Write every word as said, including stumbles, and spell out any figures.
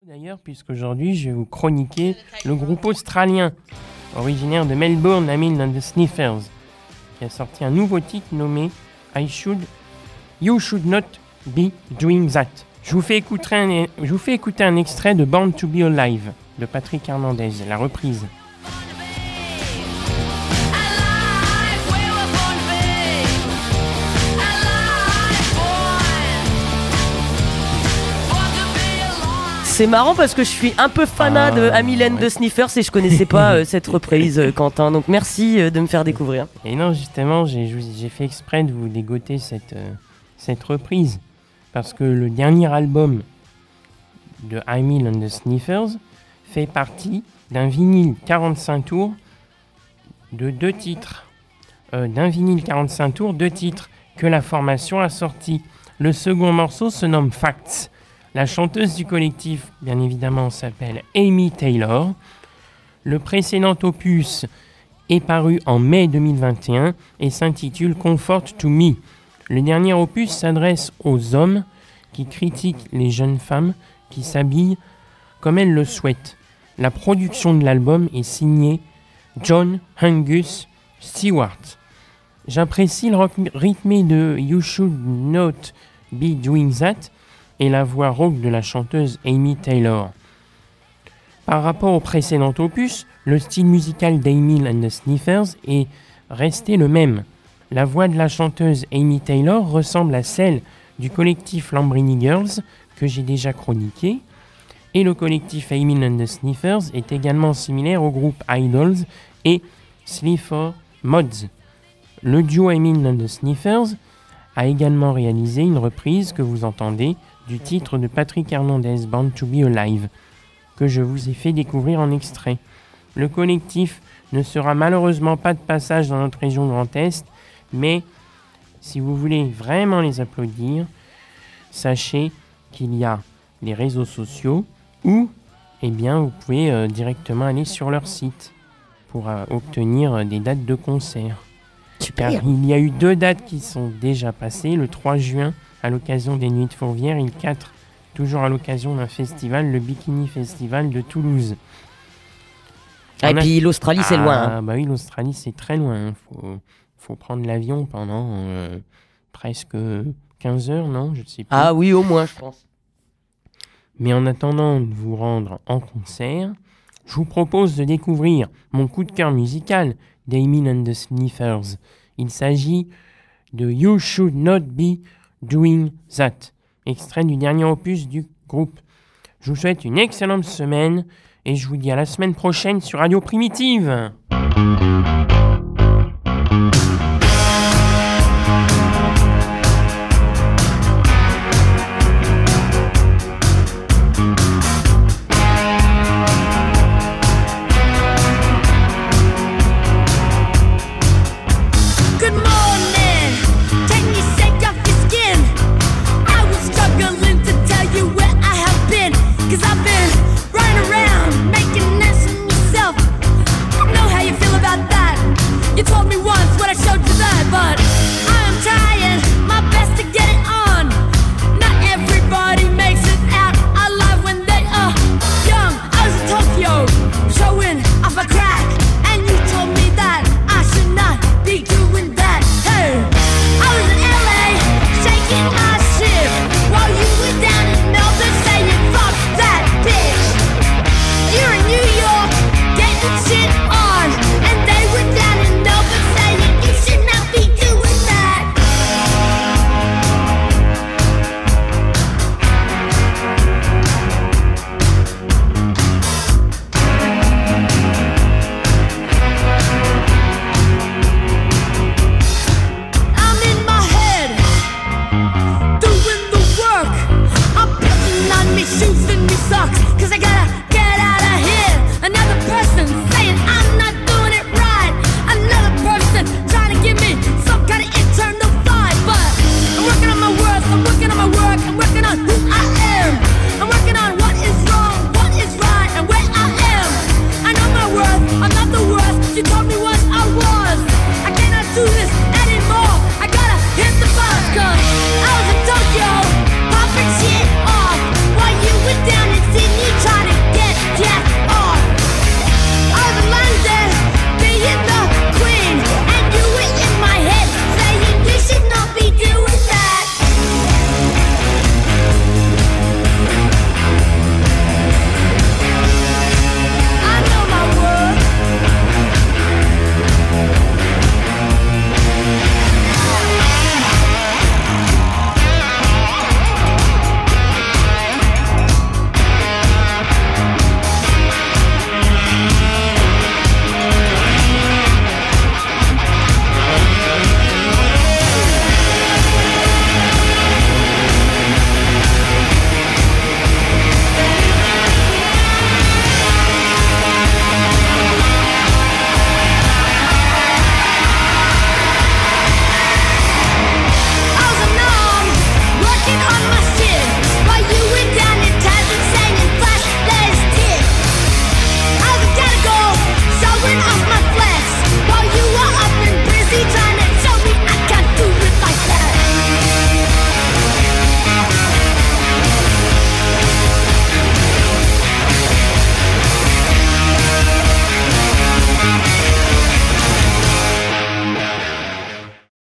D'ailleurs, puisqu'aujourd'hui, je vais vous chroniquer le groupe australien, originaire de Melbourne, Amyl and the Sniffers, qui a sorti un nouveau titre nommé I Should, You Should Not Be Doing That. Je vous fais écouter un, je vous fais écouter un extrait de Born to Be Alive de Patrick Hernandez, la reprise. C'est marrant parce que je suis un peu fanat ah, de Amyl and the Sniffers et je connaissais pas euh, cette reprise, euh, Quentin. Donc merci euh, de me faire découvrir. Et non, justement, j'ai, j'ai fait exprès de vous dégoter cette, euh, cette reprise. Parce que le dernier album de Amyl and the Sniffers fait partie d'un vinyle quarante-cinq tours de deux titres. Euh, d'un vinyle quarante-cinq tours, deux titres que la formation a sortis. Le second morceau se nomme Facts. La chanteuse du collectif, bien évidemment, s'appelle Amy Taylor. Le précédent opus est paru en mai deux mille vingt et un et s'intitule Comfort to Me. Le dernier opus s'adresse aux hommes qui critiquent les jeunes femmes qui s'habillent comme elles le souhaitent. La production de l'album est signée John Angus Stewart. J'apprécie le rythme de You Should Not Be Doing That et la voix rauque de la chanteuse Amy Taylor. Par rapport au précédent opus, le style musical d'Amyl and the Sniffers est resté le même. La voix de la chanteuse Amy Taylor ressemble à celle du collectif Lambrini Girls, que j'ai déjà chroniqué, et le collectif Amyl and the Sniffers est également similaire au groupe Idols et Sleaford Mods. Le duo Amyl and the Sniffers a également réalisé une reprise que vous entendez du titre de Patrick Hernandez, Born to Be Alive, que je vous ai fait découvrir en extrait. Le collectif ne sera malheureusement pas de passage dans notre région Grand Est, mais si vous voulez vraiment les applaudir, sachez qu'il y a les réseaux sociaux ou eh bien, vous pouvez euh, directement aller sur leur site pour euh, obtenir euh, des dates de concert. Super. Car il y a eu deux dates qui sont déjà passées, le trois juin à l'occasion des Nuits de Fourvière et le quatre, toujours à l'occasion d'un festival, le Bikini Festival de Toulouse. Ah, et a... puis l'Australie, ah, c'est loin. Hein. Bah oui, l'Australie, c'est très loin. Il faut, faut prendre l'avion pendant euh, presque quinze heures, non? Je ne sais plus. Ah oui, au moins, je pense. Mais en attendant de vous rendre en concert, je vous propose de découvrir mon coup de cœur musical d'Amyl and the Sniffers. Il s'agit de You Should Not Be Doing That, extrait du dernier opus du groupe. Je vous souhaite une excellente semaine et je vous dis à la semaine prochaine sur Radio Primitive.